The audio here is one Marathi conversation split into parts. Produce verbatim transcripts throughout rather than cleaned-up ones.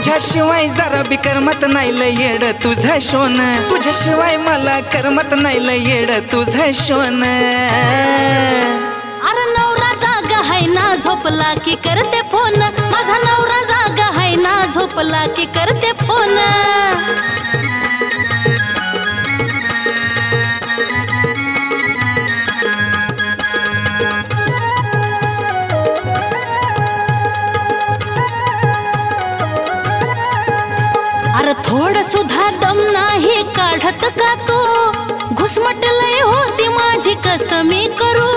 तुझ्याशिवाय जरा बी करमत नाही लय येड तुझं शोन, तुझ्याशिवाय मला करमत नाही लय येड तुझं शोन. अरे नवरा जागा हाय ना झोपला की करते फोन, माझा नवरा जागा हाय ना झोपला की करते फोन. अरे थोड सुद्धा दम नाही काढत का तू, घुसमटलय होती माझी कसमी करू.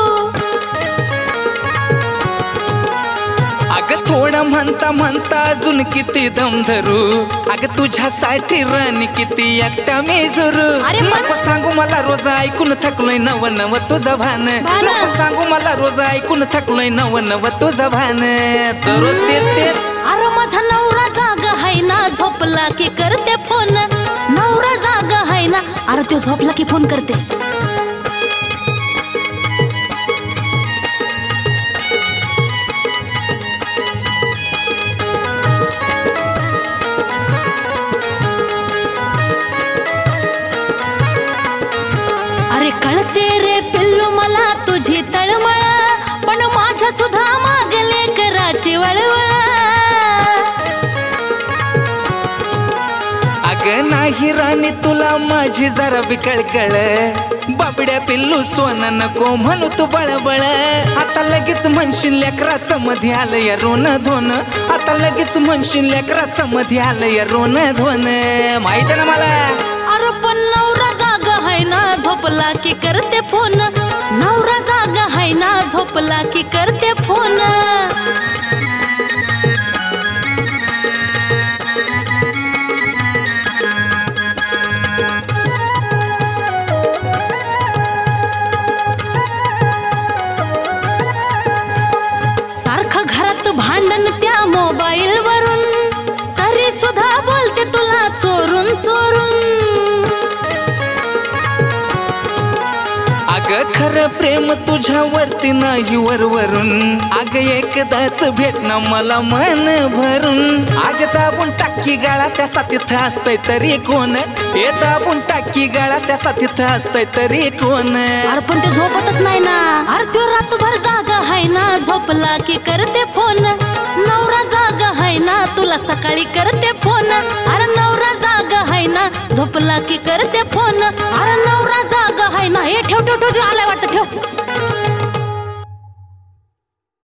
अग थोडं म्हणता म्हणता अजून किती दम धरू, अग तुझ्यासाठी रन किती एकटा मी झुरू. अरे नको सांगू मला रोज ऐकून थकलोय नव नव तुझं भान, भान. नको सांगू मला रोज ऐकून थकलोय नव नव तुझं भान. दररोज तेच तेच. अरे माझा नवरा जागा हाय ना झोपला की करते फोन, नवरा जागा हाय ना. अरे तो झोपला की फोन करते. अरे कळते रे पिल्लू मला तुझी तळमळ, पण माझ्या सुद्धा मागले कराची वळवळ. अग नाही राणी तुला माझी जरा बी कळकळ, बाबड्या पिल्लू सोनं नको म्हणू तू बळबळ. आता लगेच म्हणशील लेकराचं मध्ये आलं या रोन धोन, आता लगेच म्हणशील लेकराचं मध्ये आलं या रोन धोन. माहित ना मला. अरे पण नवरा जागा हाय ना झोपला की करते फोन, नवरा जागा हाय ना झोपला की करते फोन. सारखं घरात भांडण त्या मोबाईल वरून, तरी सुद्धा बोलते तुला चोरून चोरून. अग खरं प्रेम तुझ्यावरती नाही वरवरून, अग एकदाच भेटणं मला मन भरून. अग दाबून टाकी गाळा त्याचा तिथं असतंय तरी कोण, हे दाबून टाकी गाळा त्याचा तिथं असतंय तरी कोण. अरे पण ते झोपतच नाही ना. अरे तो रातभर जागा हाय ना झोपला की करते फोन, नवरा जागा हाय ना तुला सकाळी करते फोन. अरे नवरा जागा हाय ना झोपला की करते फोन, अरे नवरा जागा हाय ना. हे ठेव ठेव ठेव आलाय वाटतं ठेव.